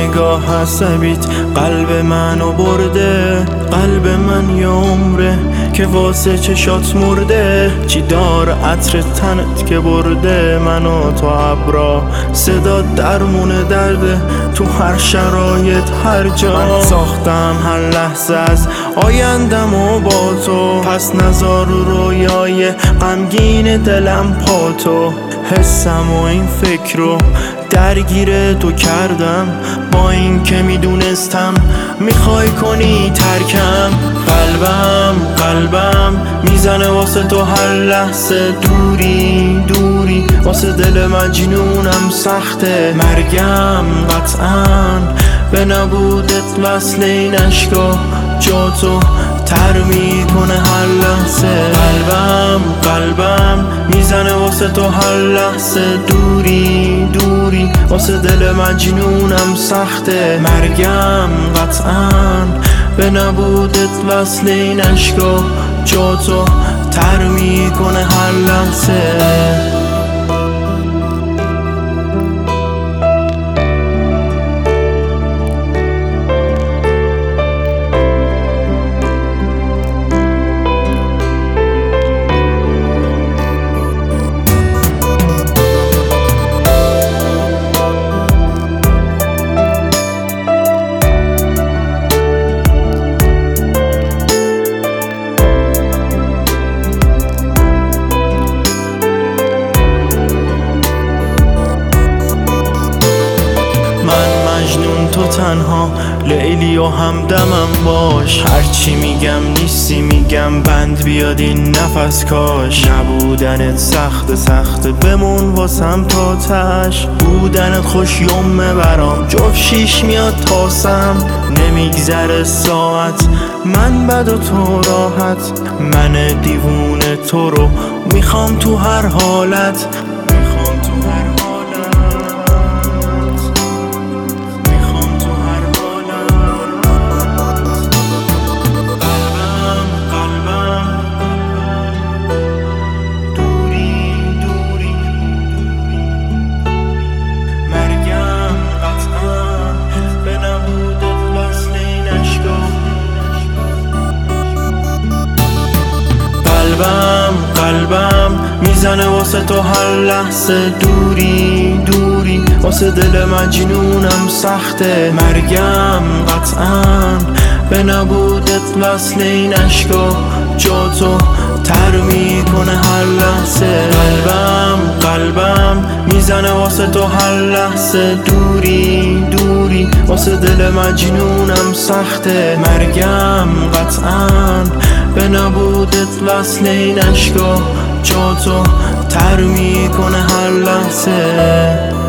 نگاه عصبیت قلب منو برده. قلب من یه عمره که واسه چشات مرده. چی داره عطر تنت که برده منو تو ابرا. صدا درمون درده تو هر شرایط هر جا. من ساختم هر لحظه از آیندم و با تو. پس نذار رویای غمگین دلم پا تو. حسم و این فکر رو درگیر تو کردم، با این که میدونستم میخوای کنی ترکم. قلبم میزنه واسه تو هر لحظه. دوری واسه دل مجنونم سخته. مرگم قطعاً به نبودت وصل این عشقا. جا تو تر میکنه هر لحظه. قلبم میزنه واسه تو هر لحظه. دوری واسه دل مجنونم سخته. مرگم قطعاً به نبودت وصل این عشقا. جا تو تر میکنه هر لحظه. تو تنها لیلی و همدمم باش. هرچی میگم نیستی میگم بند بیاد این نفس کاش. نبودنت سخته بمون واسم تا تش. بودنت خوش یومه برام جفت شیش میاد تاسم. نمیگذره ساعت من بد و تو راحت. من دیوونه تو رو میخوام تو هر حالت. قلبم میزنه واسه تو هر لحظه. دوری واسه دل مجنونم سخته. مرگم قطعاً به نبودت وصل این عشقا. جا تو تر میکنه هر لحظه. قلبم میزنه واسه تو هر لحظه. دوری واسه دل مجنونم سخته. مرگم قطعاً به نبودت وصل این عشقا. جا تو تر میکنه هر لحظه.